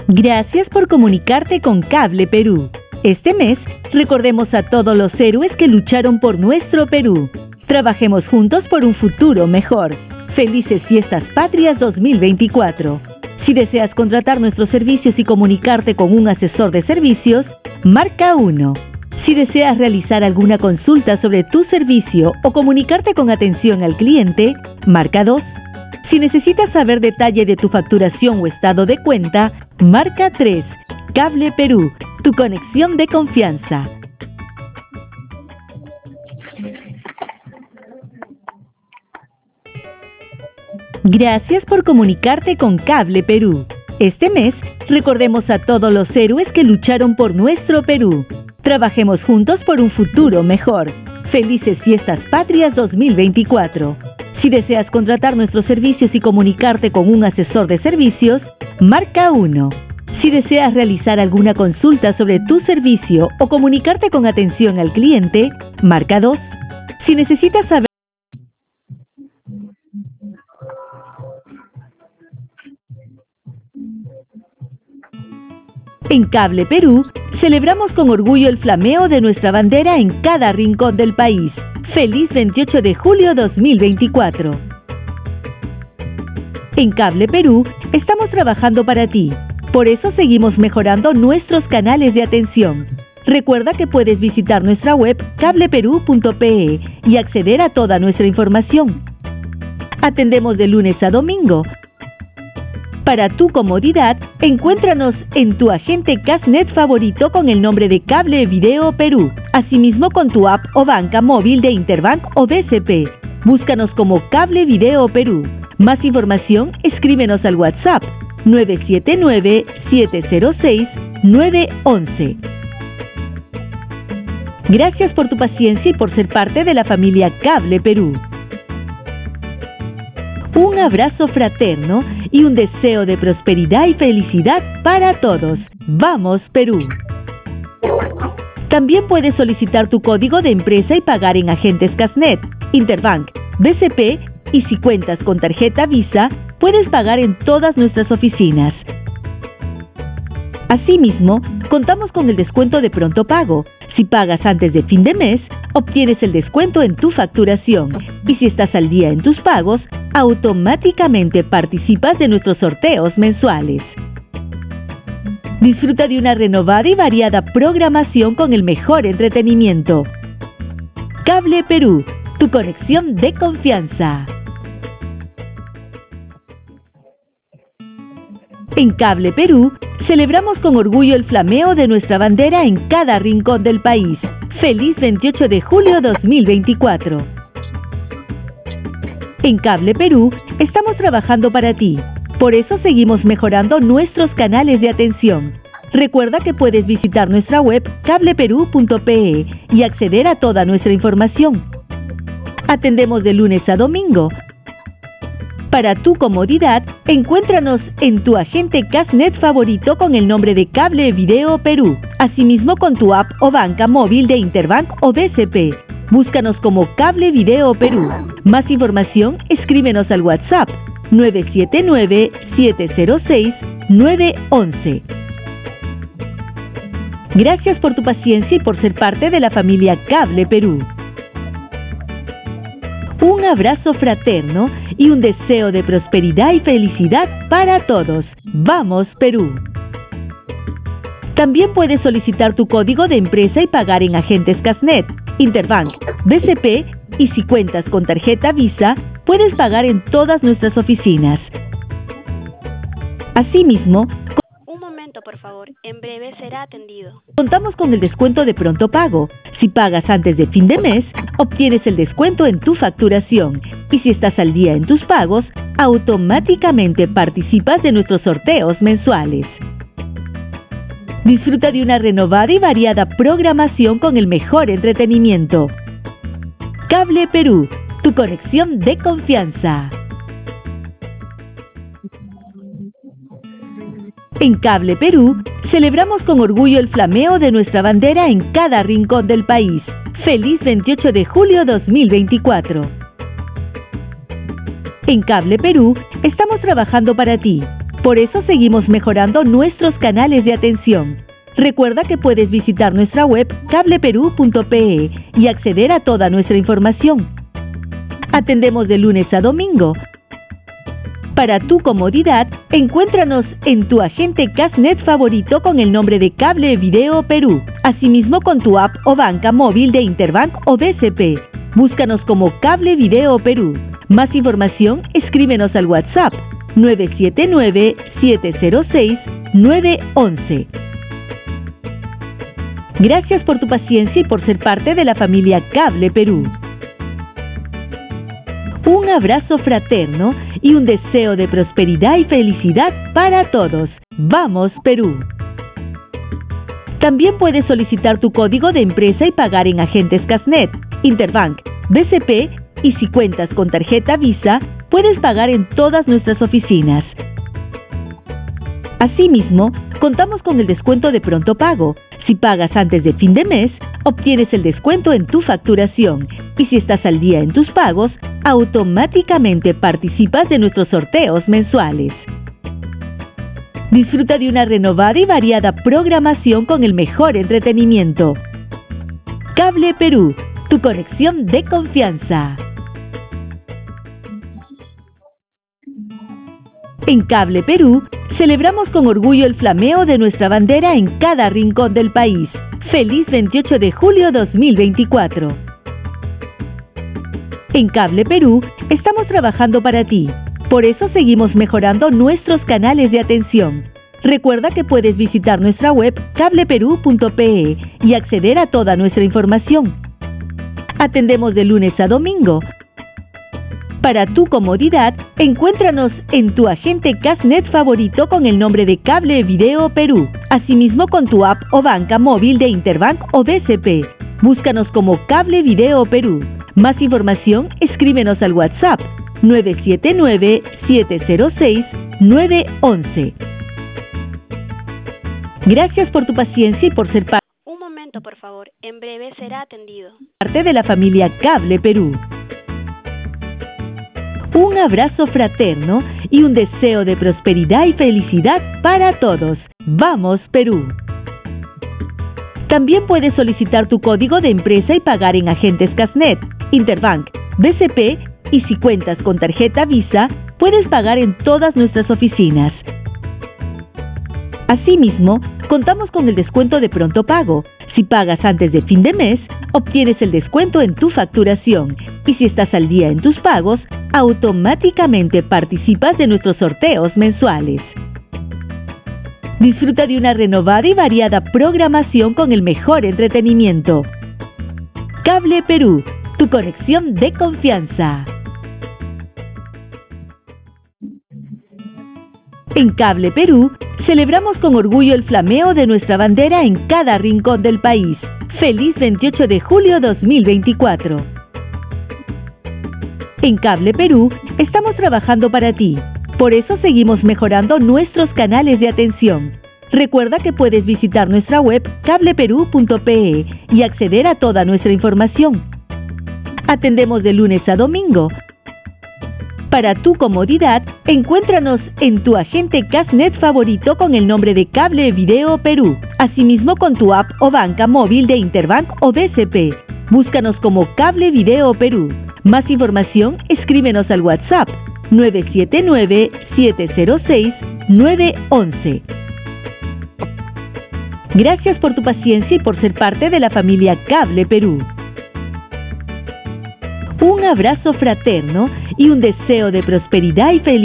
Gracias por comunicarte con Cable Perú. Este mes, recordemos a todos los héroes que lucharon por nuestro Perú. Trabajemos juntos por un futuro mejor. Felices Fiestas Patrias 2024. Si deseas contratar nuestros servicios y comunicarte con un asesor de servicios, marca 1. Si deseas realizar alguna consulta sobre tu servicio o comunicarte con atención al cliente, marca 2. Si necesitas saber detalle de tu facturación o estado de cuenta, marca 3. Cable Perú, tu conexión de confianza. Gracias por comunicarte con Cable Perú. Este mes, recordemos a todos los héroes que lucharon por nuestro Perú. Trabajemos juntos por un futuro mejor. Felices Fiestas Patrias 2024. Si deseas contratar nuestros servicios y comunicarte con un asesor de servicios, marca 1. Si deseas realizar alguna consulta sobre tu servicio o comunicarte con atención al cliente, marca 2. Si necesitas saber En Cable Perú, celebramos con orgullo el flameo de nuestra bandera en cada rincón del país. ¡Feliz 28 de julio 2024! En Cable Perú, estamos trabajando para ti. Por eso seguimos mejorando nuestros canales de atención. Recuerda que puedes visitar nuestra web cableperú.pe y acceder a toda nuestra información. Atendemos de lunes a domingo. Para tu comodidad, encuéntranos en tu agente Cashnet favorito con el nombre de Cable Video Perú. Asimismo con tu app o banca móvil de Interbank o BCP. Búscanos como Cable Video Perú. Más información, escríbenos al WhatsApp 979-706-911. Gracias por tu paciencia y por ser parte de la familia Cable Perú. Un abrazo fraterno y un deseo de prosperidad y felicidad para todos. ¡Vamos, Perú! También puedes solicitar tu código de empresa y pagar en agentes Cashnet, Interbank, BCP y si cuentas con tarjeta Visa, puedes pagar en todas nuestras oficinas. Asimismo, contamos con el descuento de pronto pago. Si pagas antes de fin de mes, obtienes el descuento en tu facturación. Y si estás al día en tus pagos, automáticamente participas de nuestros sorteos mensuales. Disfruta de una renovada y variada programación con el mejor entretenimiento. Cable Perú, tu conexión de confianza. En Cable Perú, celebramos con orgullo el flameo de nuestra bandera en cada rincón del país. ¡Feliz 28 de julio 2024! En Cable Perú, estamos trabajando para ti. Por eso seguimos mejorando nuestros canales de atención. Recuerda que puedes visitar nuestra web cableperú.pe y acceder a toda nuestra información. Atendemos de lunes a domingo. Para tu comodidad, encuéntranos en tu agente Cashnet favorito con el nombre de Cable Video Perú. Asimismo con tu app o banca móvil de Interbank o BCP. Búscanos como Cable Video Perú. Más información, escríbenos al WhatsApp 979-706-911. Gracias por tu paciencia y por ser parte de la familia Cable Perú. Un abrazo fraterno y un deseo de prosperidad y felicidad para todos. ¡Vamos, Perú! También puedes solicitar tu código de empresa y pagar en agentes Cashnet, Interbank, BCP y si cuentas con tarjeta Visa, puedes pagar en todas nuestras oficinas. Asimismo, Un momento, por favor. En breve será atendido. contamos con el descuento de pronto pago. Si pagas antes de fin de mes, obtienes el descuento en tu facturación. Y si estás al día en tus pagos, automáticamente participas de nuestros sorteos mensuales. Disfruta de una renovada y variada programación con el mejor entretenimiento. Cable Perú, tu conexión de confianza. En Cable Perú, celebramos con orgullo el flameo de nuestra bandera en cada rincón del país. ¡Feliz 28 de julio 2024! En Cable Perú, estamos trabajando para ti. Por eso seguimos mejorando nuestros canales de atención. Recuerda que puedes visitar nuestra web cableperú.pe y acceder a toda nuestra información. Atendemos de lunes a domingo. Para tu comodidad, encuéntranos en tu agente Cashnet favorito con el nombre de Cable Video Perú. Asimismo con tu app o banca móvil de Interbank o BCP. Búscanos como Cable Video Perú. Más información, escríbenos al WhatsApp 979-706-911. Gracias por tu paciencia y por ser parte de la familia Cable Perú. Un abrazo fraterno y un deseo de prosperidad y felicidad para todos. ¡Vamos, Perú! También puedes solicitar tu código de empresa y pagar en agentes Cashnet, Interbank, BCP y si cuentas con tarjeta Visa, puedes pagar en todas nuestras oficinas. Asimismo, contamos con el descuento de pronto pago. Si pagas antes de fin de mes, obtienes el descuento en tu facturación. Y si estás al día en tus pagos, automáticamente participas de nuestros sorteos mensuales. Disfruta de una renovada y variada programación con el mejor entretenimiento. Cable Perú, tu conexión de confianza. En Cable Perú, celebramos con orgullo el flameo de nuestra bandera en cada rincón del país. ¡Feliz 28 de julio 2024! En Cable Perú, estamos trabajando para ti. Por eso seguimos mejorando nuestros canales de atención. Recuerda que puedes visitar nuestra web cableperú.pe y acceder a toda nuestra información. Atendemos de lunes a domingo. Para tu comodidad, encuéntranos en tu agente Cashnet favorito con el nombre de Cable Video Perú. Asimismo con tu app o banca móvil de Interbank o BCP. Búscanos como Cable Video Perú. Más información, escríbenos al WhatsApp 979-706-911. Gracias por tu paciencia y por ser parte Un momento, por favor. En breve será atendido. de la familia Cable Perú. Un abrazo fraterno y un deseo de prosperidad y felicidad para todos. ¡Vamos, Perú! También puedes solicitar tu código de empresa y pagar en agentes Cashnet, Interbank, BCP y si cuentas con tarjeta Visa, puedes pagar en todas nuestras oficinas. Asimismo, contamos con el descuento de pronto pago. Si pagas antes de fin de mes, obtienes el descuento en tu facturación. Y si estás al día en tus pagos, automáticamente participas de nuestros sorteos mensuales. Disfruta de una renovada y variada programación con el mejor entretenimiento. Cable Perú, tu conexión de confianza. En Cable Perú, celebramos con orgullo el flameo de nuestra bandera en cada rincón del país. ¡Feliz 28 de julio 2024! En Cable Perú, estamos trabajando para ti. Por eso seguimos mejorando nuestros canales de atención. Recuerda que puedes visitar nuestra web cableperú.pe y acceder a toda nuestra información. Atendemos de lunes a domingo. Para tu comodidad, encuéntranos en tu agente Cashnet favorito con el nombre de Cable Video Perú. Asimismo con tu app o banca móvil de Interbank o BCP. Búscanos como Cable Video Perú. Más información, escríbenos al WhatsApp 979-706-911. Gracias por tu paciencia y por ser parte de la familia Cable Perú. Un abrazo fraterno y un deseo de prosperidad y felicidad